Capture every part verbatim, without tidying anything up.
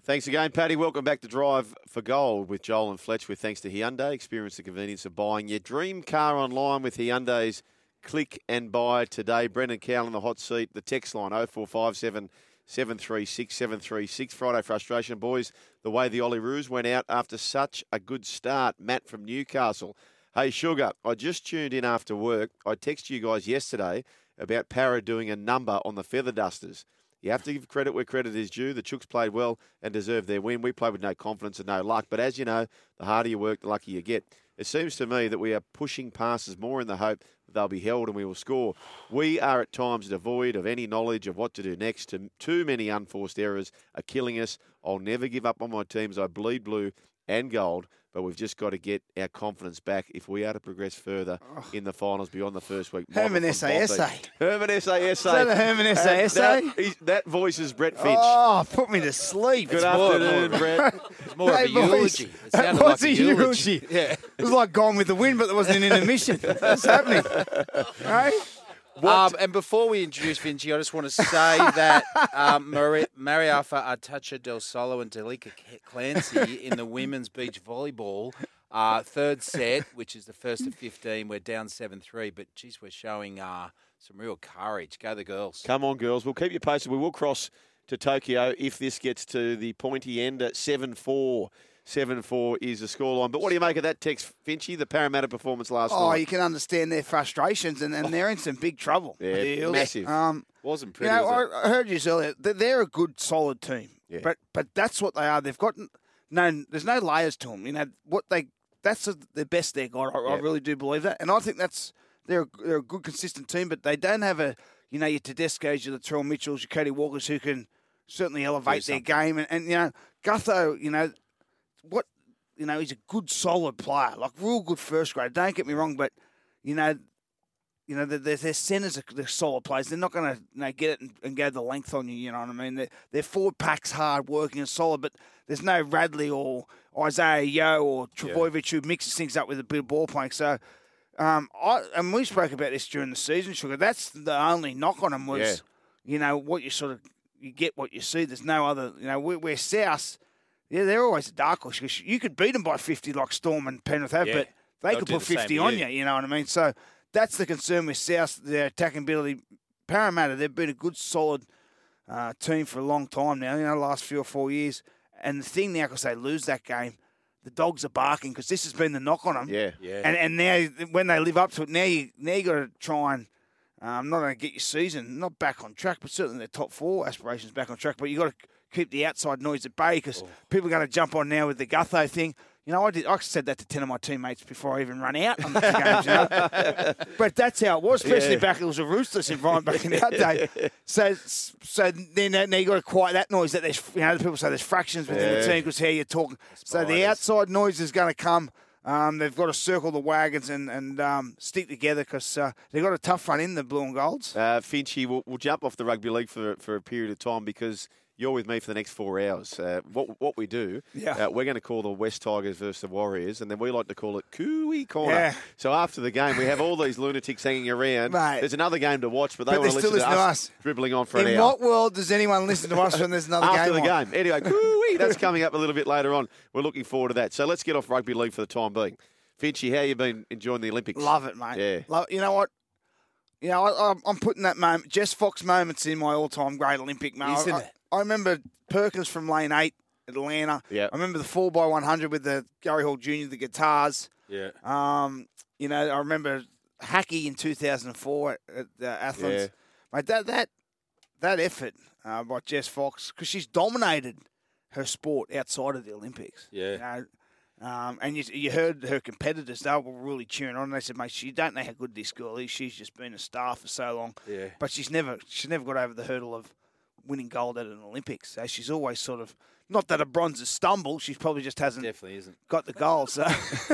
Thanks again, Paddy. Welcome back to Drive for Gold with Joel and Fletch with thanks to Hyundai. Experience the convenience of buying your dream car online with Hyundai's Click and Buy today. Brendan Cowell in the hot seat. The text line oh four five seven, seven three six, seven three six. Friday frustration, boys. The way the Olyroos went out after such a good start. Matt from Newcastle. Hey, Sugar, I just tuned in after work. I texted you guys yesterday about Para doing a number on the Feather Dusters. You have to give credit where credit is due. The Chooks played well and deserved their win. We played with no confidence and no luck. But as you know, the harder you work, the luckier you get. It seems to me that we are pushing passes more in the hope that they'll be held and we will score. We are at times devoid of any knowledge of what to do next. Too many unforced errors are killing us. I'll never give up on my teams. I bleed blue and gold. But we've just got to get our confidence back if we are to progress further oh. in the finals beyond the first week. Herman S A S A. Herman S A S A. Is that a Herman S A S A? That, that voice is Brett Finch. Oh, put me to sleep. Good it's afternoon, more, Brett. It's more hey, of a boys, eulogy. It sounded what's like a, a eulogy? eulogy. Yeah. It was like Gone with the Wind, but there wasn't an intermission. What's happening? Right? Um, and before we introduce Vinci, I just want to say that um, Mari- Mariafa Artacha Del Solo and Delika Clancy in the women's beach volleyball uh, third set, which is the first of fifteen, we're down seven three, but, geez, we're showing uh, some real courage. Go the girls. Come on, girls. We'll keep you posted. We will cross to Tokyo if this gets to the pointy end at seven four. seven four is the scoreline. But what do you make of that text, Finchy, the Parramatta performance last oh, night? Oh, you can understand their frustrations, and, and they're in some big trouble. Yeah, Deals. massive. Um, Wasn't pretty, you know, was I, I heard you earlier. They're, they're a good, solid team. Yeah. But but that's what they are. They've got no, there's no layers to them. You know, what they, that's a, the best they got. I, yeah. I really do believe that. And I think that's, they're a, they're a good, consistent team, but they don't have a, you know, your Tedesco's, your Latrell Mitchells, your Cody Walkers who can certainly elevate their game. And, and, you know, Gutho, you know, what, you know, he's a good, solid player, like real good first grade. Don't get me wrong, but, you know, you know, their, their centres are they're solid players. They're not going to you know, get it and, and go the length on you, you know what I mean? Their, their forward pack's hard working and solid, but there's no Radley or Isaiah Yeo or Trebojevic yeah. who mixes things up with a bit of ball playing. So, um, I and we spoke about this during the season, Sugar. That's the only knock on them was, yeah. you know, what you sort of, you get what you see. There's no other, you know, we're, we're South. Yeah, they're always a dark horse because you could beat them by fifty like Storm and Penrith have, yeah. but they They'll could put fifty on you, you know what I mean? So that's the concern with South, their attacking ability. Parramatta, they've been a good, solid uh, team for a long time now, you know, last few or four years. And the thing now, because they lose that game, the dogs are barking because this has been the knock on them. Yeah, yeah. And and now when they live up to it, now you now you got to try and um, not only get your season not back on track, but certainly their top four aspirations back on track. But you got to keep the outside noise at bay because oh. people are going to jump on now with the Gutho thing. You know, I did. I said that to ten of my teammates before I even run out on the games. You know? But that's how it was, especially yeah. back. It was a ruthless environment back in our day. So, so then now you got to quiet that noise. That there's, you know, people say there's fractions within yeah. the team because how you're talking. So the outside noise is going to come. Um, they've got to circle the wagons and and um, stick together because uh, they've got a tough run in the blue and golds. Uh, Finchy, we'll, we'll jump off the rugby league for for a period of time because you're with me for the next four hours. Uh, what what we do, yeah. uh, we're going to call the West Tigers versus the Warriors, and then we like to call it Cooey Corner. Yeah. So after the game, we have all these lunatics hanging around. Mate. There's another game to watch, but they but want to listen, listen to, to us, us dribbling on for in an hour. hour. In what world does anyone listen to us when there's another after game the on? game? Anyway, Cooey, that's coming up a little bit later on. We're looking forward to that. So let's get off rugby league for the time being. Finchy, how you been enjoying the Olympics? Love it, mate. Yeah. Love, you know what? You know, I, I'm putting that moment, Jess Fox moments in my all-time great Olympic moment. Isn't I, it? I remember Perkins from lane eight at Atlanta. Yeah. I remember the four by one hundred with the Gary Hall Junior, the guitars. Yeah. Um, you know, I remember Hackey in two thousand four at uh, Athens. Yeah. Mate, that that that effort uh, by Jess Fox, because she's dominated her sport outside of the Olympics. Yeah. You know, um, and you, you heard her competitors, they were really cheering on. They said, mate, you don't know how good this girl is. She's just been a star for so long. Yeah. But she's never she's never got over the hurdle of winning gold at an Olympics. So she's always sort of, not that a bronze is stumble, she probably just hasn't Definitely isn't. got the gold. So,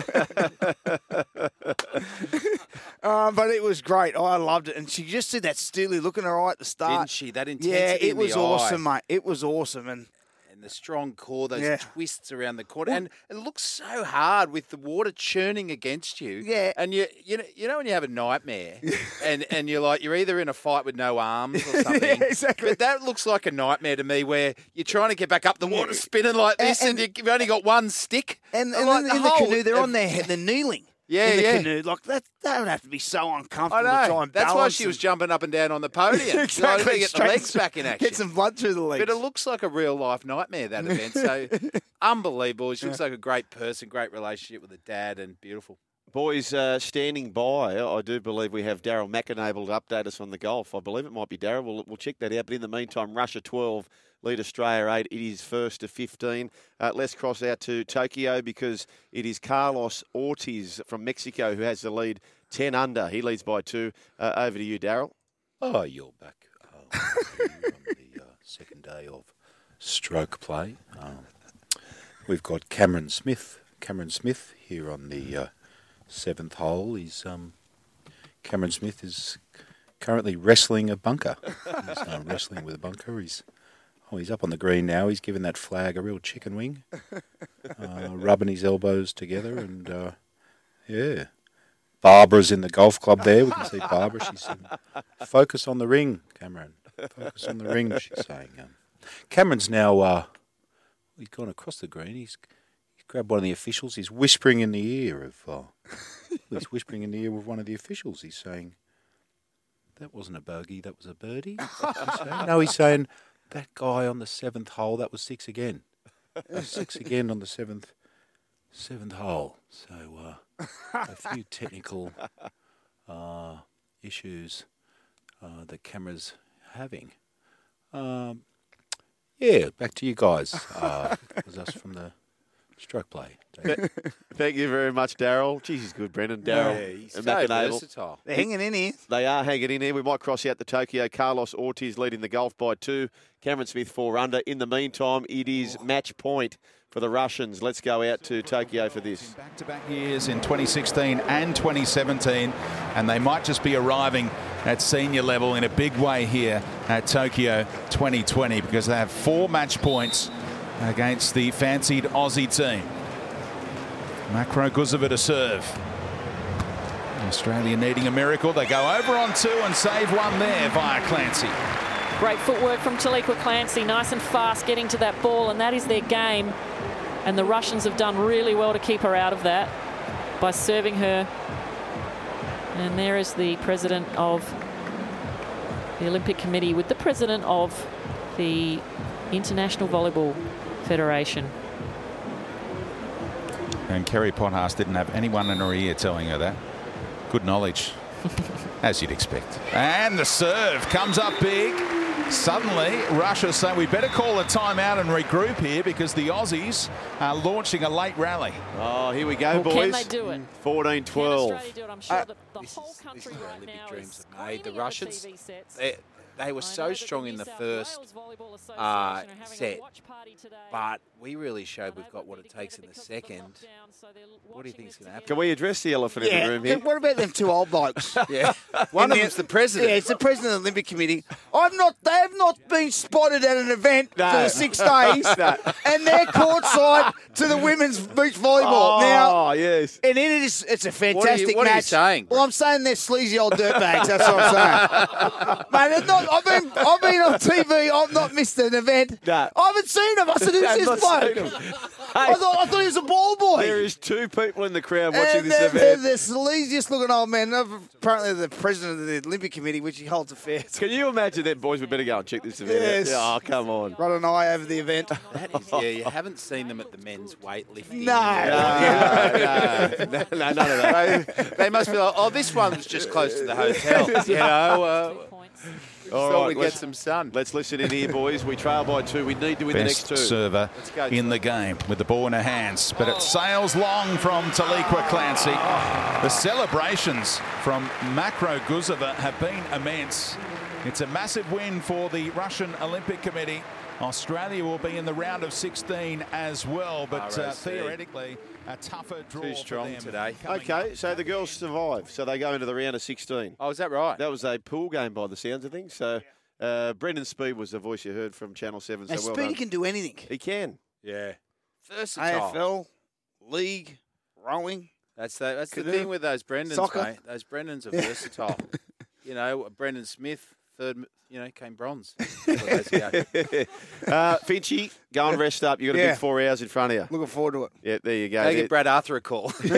um, but it was great. I loved it. And she just did that steely look in her eye at the start. Didn't she? That intensity Yeah, it in was the awesome, eye. mate. It was awesome. And and the strong core, those Yeah. twists around the corner, and it looks so hard with the water churning against you. Yeah. and you you know you know when you have a nightmare, and and you're like you're either in a fight with no arms or something. Yeah, exactly. But that looks like a nightmare to me, where you're trying to get back up, the water's spinning like this, and, And- and you've only got one stick. And, I'm and like, in, in the whole- canoe, they're on their head, they're kneeling. Yeah, in the yeah. canoe. Like, that, that would have to be so uncomfortable I to try know. and That's why balance she was and- jumping up and down on the podium. exactly. To get the Straight- legs back in action. Get some blood through the legs. But it looks like a real life nightmare, that event. So unbelievable. She looks like a great person, great relationship with her dad, and beautiful. Boys, uh, standing by, I do believe we have Daryl McInable to update us on the golf. I believe it might be Daryl. We'll, we'll check that out. But in the meantime, Russia twelve, lead Australia eight. It is first to fifteen. Uh, let's cross out to Tokyo because it is Carlos Ortiz from Mexico who has the lead ten under. He leads by two. Uh, over to you, Daryl. Oh, you're back uh, on the uh, second day of stroke play. Um, we've got Cameron Smith. Cameron Smith here on the uh, seventh hole. He's um, Cameron Smith is currently wrestling a bunker. He's uh, wrestling with a bunker. He's oh, he's up on the green now. He's giving that flag a real chicken wing, uh, rubbing his elbows together, and uh, yeah. Barbara's in the golf club there. We can see Barbara. She's saying, focus on the ring, Cameron. Focus on the ring, she's saying. Um, Cameron's now, uh, he's gone across the green. He's, he's grabbed one of the officials. He's whispering in the ear of, uh, he's whispering in the ear of one of the officials. He's saying, that wasn't a bogey, that was a birdie. He's saying, no, he's saying, that guy on the seventh hole, that was six again. Six again on the seventh, seventh hole. So, uh, a few technical uh, issues uh, that Camera's having. Um, yeah, back to you guys. Uh, it was us from the stroke play. Thank you very much, Daryl. Jeez, he's good, Brendan. Daryl Yeah, he's and so McInable. versatile. They're hanging in here. They are hanging in here. We might cross out the Tokyo. Carlos Ortiz leading the golf by two. Cameron Smith four under. In the meantime, it is match point for the Russians. Let's go out to Tokyo for this. Back-to-back years in twenty sixteen and twenty seventeen, and they might just be arriving at senior level in a big way here at Tokyo twenty twenty because they have four match points against the fancied Aussie team. Makro Guzova to serve. Australia needing a miracle. They go over on two and save one there via Clancy. Great footwork from Taliqua Clancy, nice and fast getting to that ball, and that is their game. And the Russians have done really well to keep her out of that by serving her. And there is the president of the Olympic Committee with the president of the International Volleyball Federation. And Kerry Potthast didn't have anyone in her ear telling her that. Good knowledge, as you'd expect. And the serve comes up big. Suddenly, Russia say we better call a timeout and regroup here because the Aussies are launching a late rally. Oh, here we go, Well, boys. can they do it? fourteen Can twelve. Australia do it? I'm sure Uh, that the this whole is- this country is where right Olympic now dreams is are made. The screaming at Russians, T V sets. they, they were I so know that strong the in New the South first Wales Volleyball Association uh, are having a set, watch party today. but we really showed we've I got know what it dedicated takes in the because of second. lockdown, so they're What do you watching think's this gonna happen? Can we address the elephant in Yeah. the room here? What about them two old blokes? Yeah, one of In them's the president. Yeah, it's the president of the Olympic Committee. I'm not. They have not been spotted at an event No. for the six days, and they're courtside to the women's beach volleyball Oh, now. yes. And it is. It's a fantastic what are you match. saying? Well, I'm saying they're sleazy old dirtbags. That's what I'm saying. Mate, it's not, I've been. I've been on T V. I've not missed an event. No. I haven't seen him. I said, I've "Who's this not bloke?" seen him. I thought. I thought he was a ball boy. There is two people in the crowd watching And this they're, they're event. the sleaziest looking old man. Apparently, the president of the Olympic Committee, which he holds affairs. Can you imagine that, boys? We better go and check this event Yes. out. Oh, come on. Run an eye over the event. That is, yeah, you haven't seen them at the men's weightlifting. No. No, no, no, none of that. They, they must be like, oh, this one's just close to the hotel. You know, uh, Two points. All thought right, we'd get let's- some sun. Let's listen in here, boys. We trail by two. We need to win the next Best two. server go, in the game with the ball in her hands, but it sails long from Taliqua Clancy. The celebrations from Makro Guzova have been immense. It's a massive win for the Russian Olympic Committee. Australia will be in the round of sixteen as well, but uh, R O C. theoretically a tougher draw Too strong for them today. coming Okay, up. so the girls survive. So they go into the round of sixteen. Oh, is that right? That was a pool game by the sounds of things. So Uh, Brendan Speed was the voice you heard from Channel seven. So Now, well Speedy done. can do anything. He can. Yeah. A Versatile. F L, league, rowing. That's the, that's the Canoe. thing with those Brendans, Soccer. mate. Those Brendans are versatile. You know, Brendan Smith, third, you know, came bronze. That's what they say. uh, Finchy, go and rest up. You've got a Yeah. big four hours in front of you. Looking forward to it. Yeah, there you go. Go There- give Brad Arthur a call. See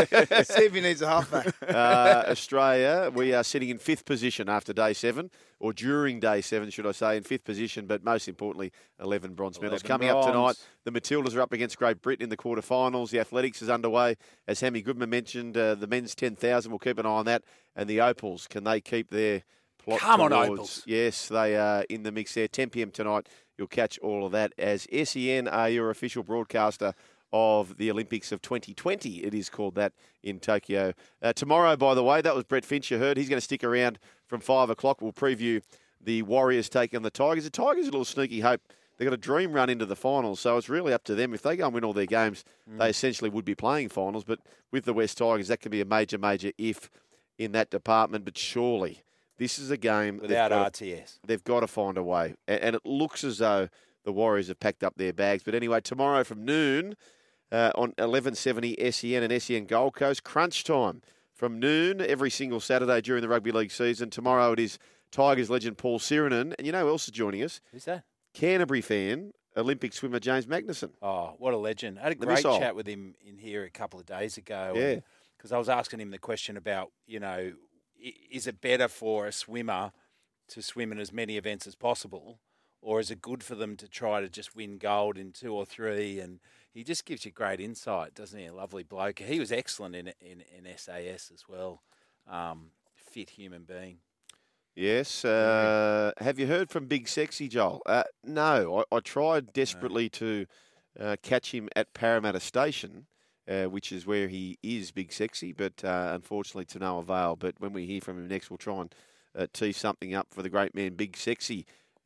if he needs a halfback. uh, Australia, we are sitting in fifth position after day seven, or during day seven, should I say, in fifth position, but most importantly, eleven bronze medals. eleven Coming up tonight, bronze. the Matildas are up against Great Britain in the quarterfinals. The athletics is underway. As Hammy Goodman mentioned, uh, the men's ten thousand, we'll keep an eye on that. And the Opals, can they keep their plot Come on, towards- Opals. Yes, they are in the mix there. ten p.m. tonight, you'll catch all of that as S E N are your official broadcaster of the Olympics of twenty twenty. It is called that in Tokyo. Uh, tomorrow, by the way, that was Brett Finch you heard. He's going to stick around from five o'clock. We'll preview the Warriors taking the Tigers. The Tigers a little sneaky hope. They've got a dream run into the finals, so it's really up to them. If they go and win all their games, mm. they essentially would be playing finals. But with the West Tigers, that can be a major, major if in that department. But surely this is a game Without they've got R T S. To, they've got to find a way. And, and it looks as though the Warriors have packed up their bags. But anyway, tomorrow from noon uh, on eleven seventy S E N and S E N Gold Coast, crunch time from noon every single Saturday during the rugby league season. Tomorrow it is Tigers legend Paul Sirinen. And you know who else is joining us? Who's that? Canterbury fan, Olympic swimmer James Magnuson. Oh, what a legend. I had a The great missile. chat with him in here a couple of days ago. Yeah. Because I was asking him the question about, you know, i- is it better for a swimmer to swim in as many events as possible, or is it good for them to try to just win gold in two or three? And he just gives you great insight, doesn't he? A lovely bloke. He was excellent in in, in S A S as well. Um, fit human being. Yes. Uh, have you heard from Big Sexy, Joel? Uh, no. I, I tried desperately to uh, catch him at Parramatta Station, uh, which is where he is, Big Sexy, but uh, unfortunately to no avail. But when we hear from him next, we'll try and uh, tee something up for the great man, Big Sexy.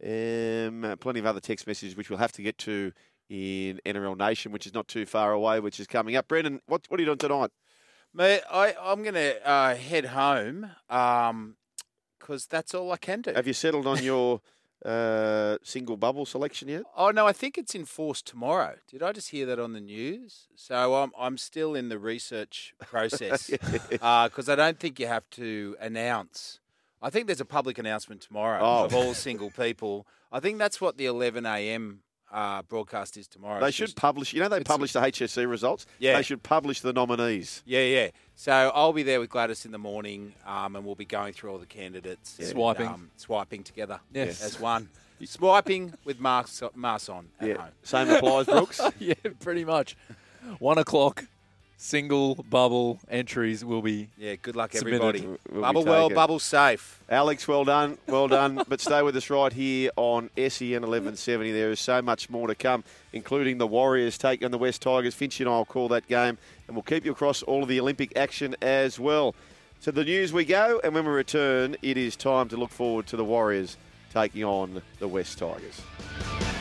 Um, uh, plenty of other text messages, which we'll have to get to in N R L Nation, which is not too far away, which is coming up. Brendan, what, what are you doing tonight? Mate, I, I'm going to uh, head home because that's all I can do. Have you settled on your uh, single bubble selection yet? Oh, no, I think it's enforced tomorrow. Did I just hear that on the news? So I'm, I'm still in the research process because uh, I don't think you have to announce. I think there's a public announcement tomorrow Oh. of all single people. I think that's what the eleven a.m. Uh, broadcast is tomorrow. They It's should just- publish, you know, they it's- publish the H S C results. Yeah. They should publish the nominees. Yeah, yeah. So I'll be there with Gladys in the morning um, and we'll be going through all the candidates. and, Swiping. Um, swiping together Yes. as one. Swiping with Mars, Mars on at Yeah. home. Same applies, Brooks. Yeah, pretty much. One o'clock, single bubble entries will be. Yeah, good luck, Submitted. everybody. We'll be Bubble well, taken. bubble safe. Alex, well done, well done. But stay with us right here on S E N eleven seventy. There is so much more to come, including the Warriors taking on the West Tigers. Finch and I will call that game, and we'll keep you across all of the Olympic action as well. To the news we go, and when we return, it is time to look forward to the Warriors taking on the West Tigers.